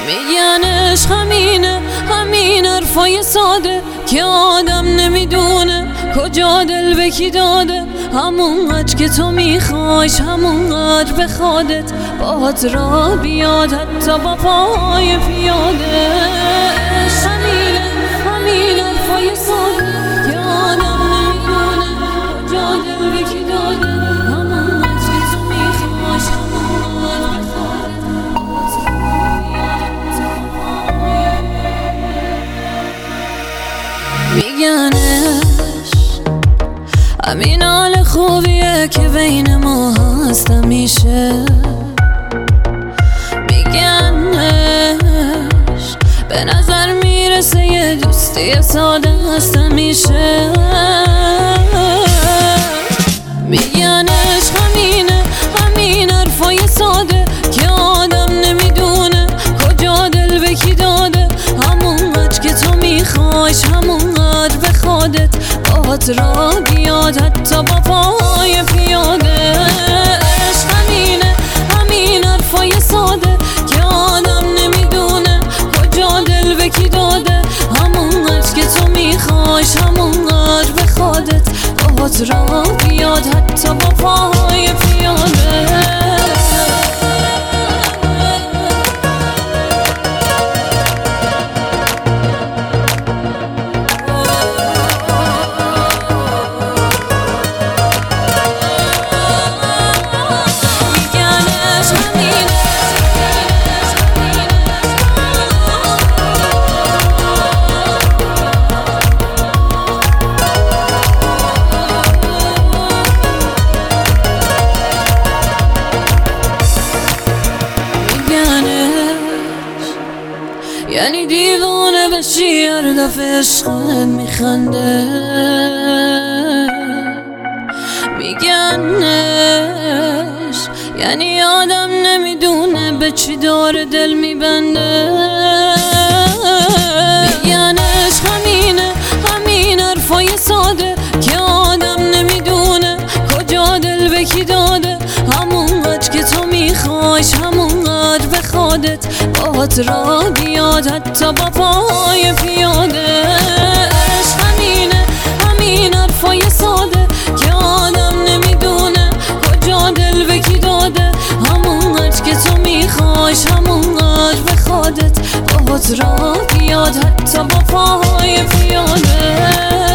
میگن عشق همینه، همین حرفای ساده که آدم نمیدونه کجا دل به کی داده. همونقدر که تو میخوایش همونقدر به خودت باهات را بیاد، حتی با پای پیاده. عشق همینه، همین حرفای ساده که آدم نمیدونه کجا دل به کی داده. همونقدر که تو میخوایش همونقدر به خودت باهات را بیاد، حتی با پای میگن همین حال خوبیه که بین ما هست همیشه. میگنش به نظر میرسه یه دوستی ساده هست همیشه. میگنش همینه، همین حرفای ساده که آدم نمیدونه کجا دل به کی داده. همونقدر که تو میخوایش همونقدر به خودت باهات را بیاد، حتی با پای پیاده. عشق همینه، همین حرفای ساده که آدم نمیدونه کجا دل به کی داده. همونقدر که تو میخوایش همونقدر به خودت باهات را بیاد، حتی با پای پیاده. یعنی دیوانه بشی هر دفعه عشقت میخنده. میگنش یعنی آدم نمیدونه به چی داره دل میبنده. میگنش همینه، همین حرفای ساده که آدم نمیدونه کجا دل به کی داده. همونقدر که تو میخوایش همونقدر به خودت باهات را بیاد، حتی با پای پیاده. عشق همینه، همین حرفای ساده که آدم نمیدونه کجا دل به کی داده. همونقدر که تو میخوایش همونقدر به خودت باهات را بیاد، حتی با پای پیاده.